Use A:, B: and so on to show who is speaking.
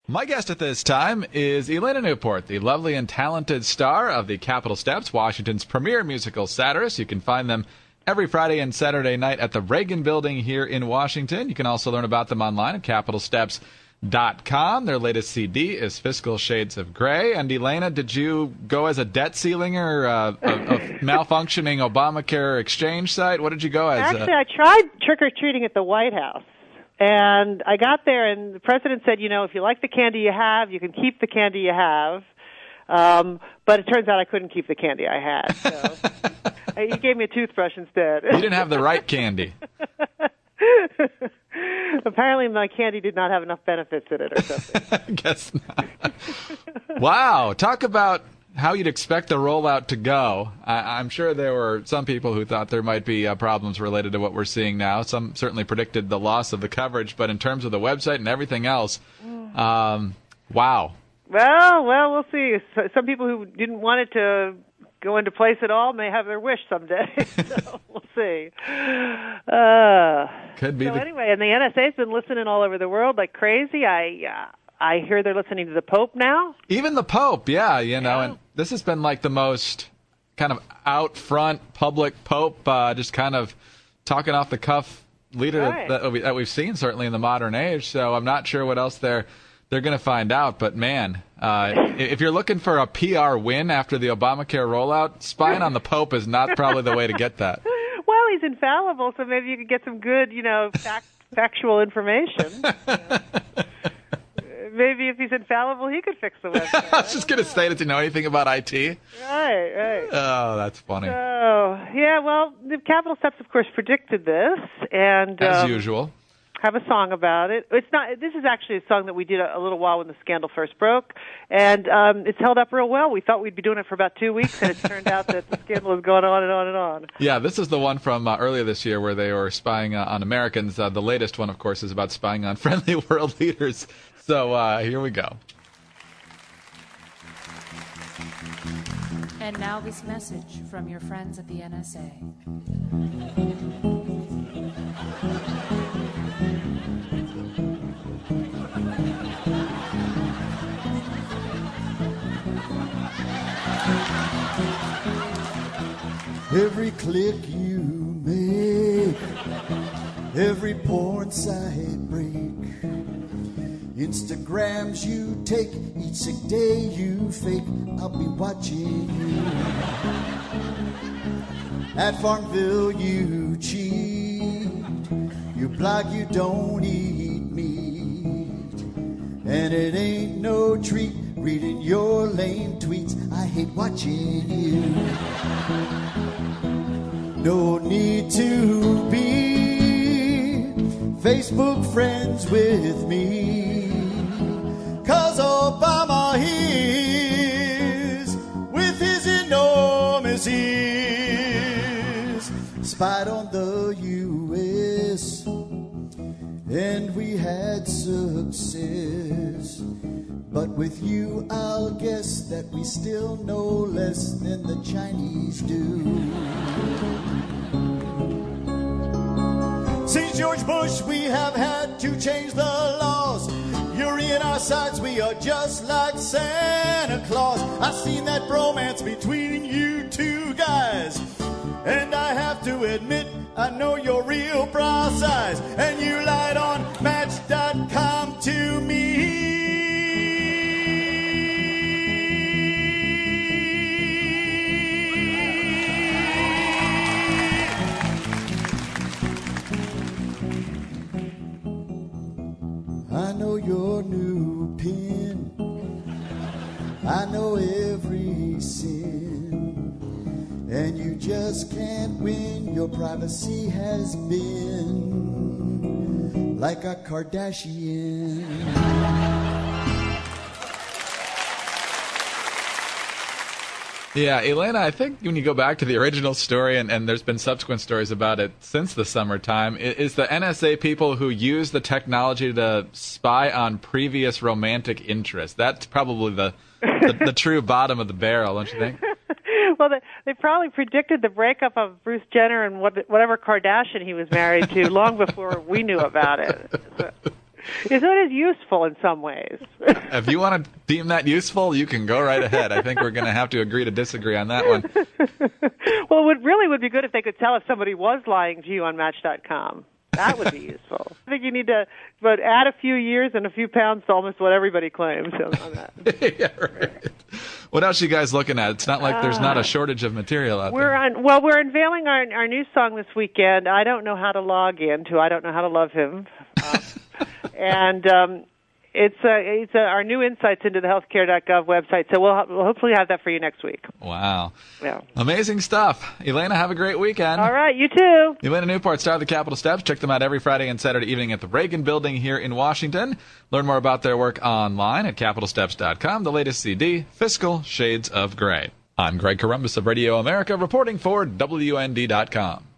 A: My guest at this time is Elena Newport, the lovely and talented star of the Capitol Steps, Washington's premier musical satirist. You can find them every Friday and Saturday night at the Reagan Building here in Washington. You can also learn about them online at capitolsteps.com. Their latest CD is Fiscal Shades of Grey. And Elena, did you go as a debt ceilinger, a malfunctioning Obamacare exchange site? What did you go as?
B: Actually, I tried trick-or-treating at the White House. And I got there, and the president said, if you like the candy you have, you can keep the candy you have. But it turns out I couldn't keep the candy I had. So he gave me a toothbrush instead.
A: You didn't have the right candy.
B: Apparently my candy did not have enough benefits in it or something.
A: I guess not. Wow. Talk about how you'd expect the rollout to go. I'm sure there were some people who thought there might be problems related to what we're seeing now. Some certainly predicted the loss of the coverage, but in terms of the website and everything else, wow.
B: Well, we'll see. Some people who didn't want it to go into place at all may have their wish someday. So we'll see.
A: Could be.
B: Anyway, and the NSA's been listening all over the world like crazy. I hear they're listening to the Pope now.
A: Even the Pope, yeah, and this has been like the most kind of out front public Pope, just kind of talking off the cuff leader that we've seen certainly in the modern age. So I'm not sure what else they're going to find out. But man, if you're looking for a PR win after the Obamacare rollout, spying on the Pope is not probably the way to get that.
B: Well, he's infallible, so maybe you could get some good, factual information. Maybe if he's infallible, he could fix the website.
A: I was just going to say, did you know anything about IT?
B: Right.
A: Oh, that's funny.
B: Oh, yeah, well, the Capitol Steps, of course, predicted this. And
A: as usual.
B: Have a song about it. This is actually a song that we did a little while when the scandal first broke, and it's held up real well. We thought we'd be doing it for about 2 weeks, and it turned out that the scandal has gone on and on and on.
A: Yeah, this is the one from earlier this year where they were spying on Americans. The latest one, of course, is about spying on friendly world leaders. So here we go.
C: And now this message from your friends at the NSA.
D: Every click you make, every porn site break, Instagrams you take, each sick day you fake, I'll be watching you. At Farmville you cheat, you blog you don't eat meat, and it ain't no treat reading your lame tweets, I hate watching you. No need to be Facebook friends with me, 'cause Obama is, with his enormous ears, spied on the U.S., and we had success. But with you, I'll guess that we still know less than the Chinese do. Since George Bush, we have had to change the laws. You're in our sights, we are just like Santa Claus. I've seen that bromance between you two guys, and I have to admit, I know your real bra size, and you lied on Match.com to me. I know your new pin, I know every sin, and you just can't win. Your privacy has been like a Kardashian.
A: Yeah, Elena, I think when you go back to the original story, and there's been subsequent stories about it since the summertime, is the NSA people who use the technology to spy on previous romantic interests. That's probably the true bottom of the barrel, don't you think?
B: Well, they probably predicted the breakup of Bruce Jenner and whatever Kardashian he was married to long before we knew about it. So. So it is useful in some ways.
A: If you want to deem that useful, you can go right ahead. I think we're going to have to agree to disagree on that one.
B: Well, it really would be good if they could tell if somebody was lying to you on Match.com. That would be useful. I think you need to add a few years and a few pounds to almost what everybody claims on that.
A: Yeah, right. What else are you guys looking at? It's not like there's not a shortage of material out there.
B: We're unveiling our new song this weekend. I don't know how to log in to I Don't Know How to Love Him. And it's our new insights into the healthcare.gov website. So we'll hopefully have that for you next week.
A: Wow.
B: Yeah.
A: Amazing stuff. Elena, have a great weekend.
B: All right, you too.
A: Elena Newport, star of the Capitol Steps. Check them out every Friday and Saturday evening at the Reagan Building here in Washington. Learn more about their work online at CapitolSteps.com. The latest CD, Fiscal Shades of Gray. I'm Greg Corombos of Radio America, reporting for WND.com.